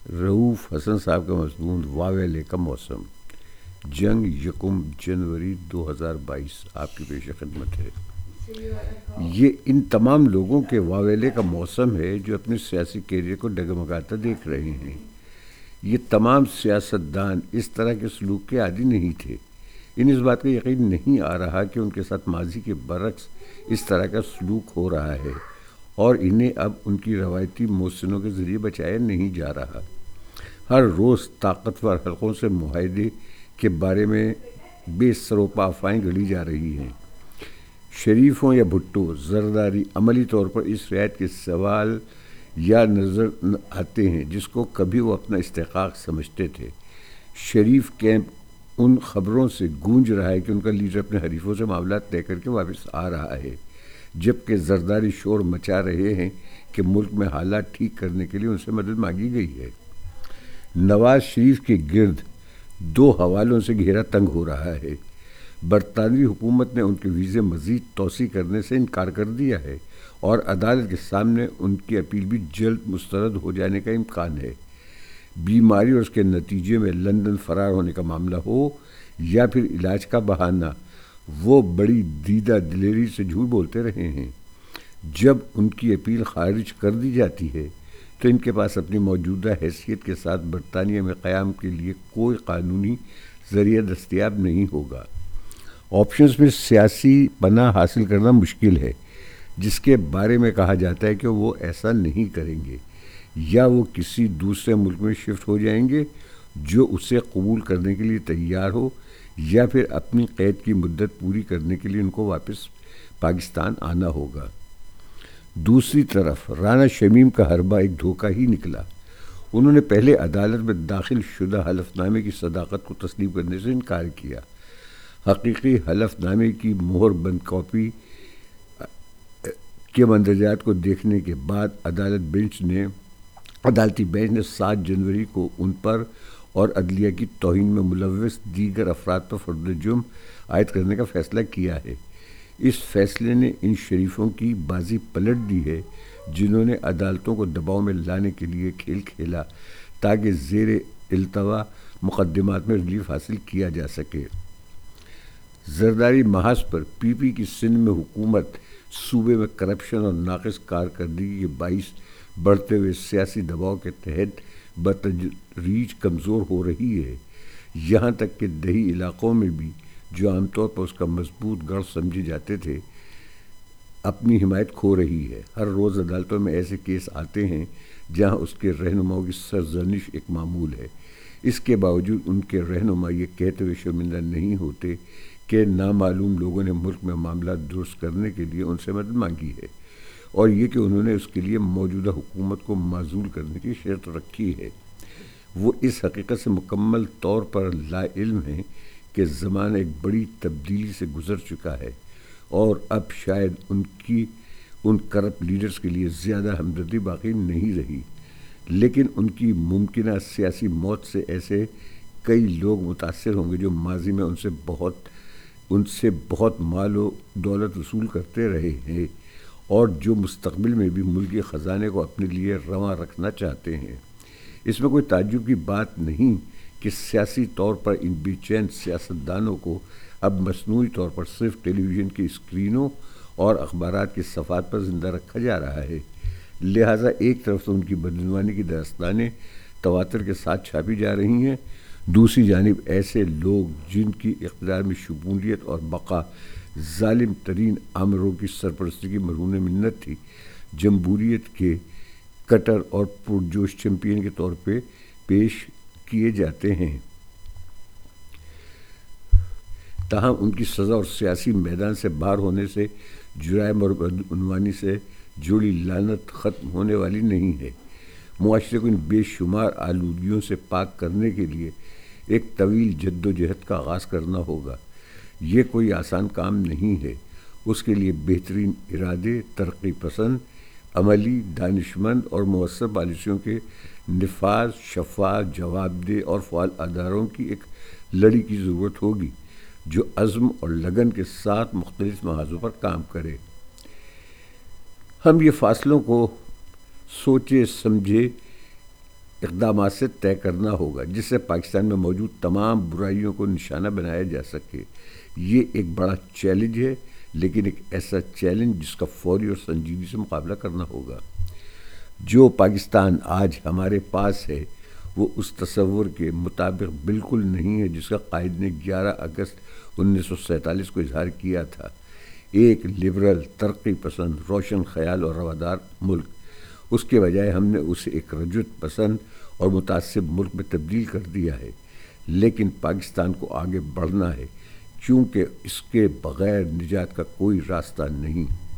رؤوف حسن صاحب کا مضمون واویلے کا موسم، جنگ 1 جنوری 2022 آپ کی پیش خدمت ہے۔ یہ ان تمام لوگوں کے واویلے کا موسم ہے جو اپنے سیاسی کیریئر کو ڈگمگاتا دیکھ رہے ہیں۔ یہ تمام سیاستدان اس طرح کے سلوک کے عادی نہیں تھے۔ انہیں اس بات کا یقین نہیں آ رہا کہ ان کے ساتھ ماضی کے برعکس اس طرح کا سلوک ہو رہا ہے، اور انہیں اب ان کی روایتی محسنوں کے ذریعے بچایا نہیں جا رہا۔ ہر روز طاقتور حلقوں سے معاہدے کے بارے میں بے سروپا افواہیں گڑی جا رہی ہیں۔ شریف ہوں یا بھٹو، زرداری عملی طور پر اس رعایت کے سوال یا نظر آتے ہیں جس کو کبھی وہ اپنا استحقاق سمجھتے تھے۔ شریف کیمپ ان خبروں سے گونج رہا ہے کہ ان کا لیڈر اپنے حریفوں سے معاملات طے کر کے واپس آ رہا ہے، جبکہ زرداری شور مچا رہے ہیں کہ ملک میں حالات ٹھیک کرنے کے لیے ان سے مدد مانگی گئی ہے۔ نواز شریف کے گرد 2 حوالوں سے گھیرا تنگ ہو رہا ہے۔ برطانوی حکومت نے ان کے ویزے مزید توسیع کرنے سے انکار کر دیا ہے، اور عدالت کے سامنے ان کی اپیل بھی جلد مسترد ہو جانے کا امکان ہے۔ بیماری اور اس کے نتیجے میں لندن فرار ہونے کا معاملہ ہو یا پھر علاج کا بہانہ، وہ بڑی دیدہ دلیری سے جھوٹ بولتے رہے ہیں۔ جب ان کی اپیل خارج کر دی جاتی ہے تو ان کے پاس اپنی موجودہ حیثیت کے ساتھ برطانیہ میں قیام کے لیے کوئی قانونی ذریعہ دستیاب نہیں ہوگا۔ آپشنز میں سیاسی پناہ حاصل کرنا مشکل ہے، جس کے بارے میں کہا جاتا ہے کہ وہ ایسا نہیں کریں گے، یا وہ کسی دوسرے ملک میں شفٹ ہو جائیں گے جو اسے قبول کرنے کے لیے تیار ہو، یا پھر اپنی قید کی مدت پوری کرنے کے لیے ان کو واپس پاکستان آنا ہوگا۔ دوسری طرف رانا شمیم کا حربہ ایک دھوکہ ہی نکلا۔ انہوں نے پہلے عدالت میں داخل شدہ حلف نامے کی صداقت کو تسلیم کرنے سے انکار کیا۔ حقیقی حلف نامے کی مہر بند کاپی کے مندرجات کو دیکھنے کے بعد عدالتی بینچ نے 7 جنوری کو ان پر اور عدلیہ کی توہین میں ملوث دیگر افراد پر فرد جرم عائد کرنے کا فیصلہ کیا ہے۔ اس فیصلے نے ان شریفوں کی بازی پلٹ دی ہے جنہوں نے عدالتوں کو دباؤ میں لانے کے لیے کھیل کھیلا تاکہ زیر التوا مقدمات میں ریلیف حاصل کیا جا سکے۔ زرداری محاذ پر پی پی کی سندھ میں حکومت صوبے میں کرپشن اور ناقص کارکردگی کے باعث بڑھتے ہوئے سیاسی دباؤ کے تحت بتدریج کمزور ہو رہی ہے، یہاں تک کہ دیہی علاقوں میں بھی جو عام طور پر اس کا مضبوط گڑھ سمجھے جاتے تھے اپنی حمایت کھو رہی ہے۔ ہر روز عدالتوں میں ایسے کیس آتے ہیں جہاں اس کے رہنماؤں کی سرزنش ایک معمول ہے۔ اس کے باوجود ان کے رہنما یہ کہتے ہوئے شرمندہ نہیں ہوتے کہ نامعلوم لوگوں نے ملک میں معاملات درست کرنے کے لیے ان سے مدد مانگی ہے، اور یہ کہ انہوں نے اس کے لیے موجودہ حکومت کو معزول کرنے کی شرط رکھی ہے۔ وہ اس حقیقت سے مکمل طور پر لا علم ہیں کہ زمانہ ایک بڑی تبدیلی سے گزر چکا ہے، اور اب شاید ان کرپٹ لیڈرز کے لیے زیادہ ہمدردی باقی نہیں رہی، لیکن ان کی ممکنہ سیاسی موت سے ایسے کئی لوگ متاثر ہوں گے جو ماضی میں ان سے بہت مال و دولت وصول کرتے رہے ہیں، اور جو مستقبل میں بھی ملکی خزانے کو اپنے لیے رواں رکھنا چاہتے ہیں۔ اس میں کوئی تعجب کی بات نہیں کہ سیاسی طور پر ان بے چین سیاستدانوں کو اب مصنوعی طور پر صرف ٹیلی ویژن کی اسکرینوں اور اخبارات کی صفحات پر زندہ رکھا جا رہا ہے۔ لہٰذا ایک طرف تو ان کی بدعنوانی کی داستانیں تواتر کے ساتھ چھاپی جا رہی ہیں، دوسری جانب ایسے لوگ جن کی اقتدار میں شمولیت اور بقا ظالم ترین آمروں کی سرپرستی کی مرہون منت تھی، جمہوریت کے کٹر اور پرجوش چیمپئن کے طور پہ پیش کیے جاتے ہیں۔ تاہم ان کی سزا اور سیاسی میدان سے باہر ہونے سے جرائم اور بدعنوانی سے جڑی لعنت ختم ہونے والی نہیں ہے۔ معاشرے کو ان بے شمار آلودگیوں سے پاک کرنے کے لیے ایک طویل جد و جہد کا آغاز کرنا ہوگا۔ یہ کوئی آسان کام نہیں ہے۔ اس کے لیے بہترین ارادے، ترقی پسند، عملی، دانشمند اور مؤثر پالیسیوں کے نفاذ، شفاف، جواب دہ اور فعال اداروں کی ایک لڑی کی ضرورت ہوگی جو عزم اور لگن کے ساتھ مختلف محاذوں پر کام کرے۔ ہم یہ فاصلوں کو سوچے سمجھے اقدامات سے طے کرنا ہوگا جس سے پاکستان میں موجود تمام برائیوں کو نشانہ بنایا جا سکے۔ یہ ایک بڑا چیلنج ہے، لیکن ایک ایسا چیلنج جس کا فوری اور سنجیدگی سے مقابلہ کرنا ہوگا۔ جو پاکستان آج ہمارے پاس ہے وہ اس تصور کے مطابق بالکل نہیں ہے جس کا قائد نے 11 اگست 1947 کو اظہار کیا تھا۔ ایک لبرل، ترقی پسند، روشن خیال اور روادار ملک۔ اس کے بجائے ہم نے اسے ایک رجعت پسند اور متعصب ملک میں تبدیل کر دیا ہے۔ لیکن پاکستان کو آگے بڑھنا ہے، کیونکہ اس کے بغیر نجات کا کوئی راستہ نہیں۔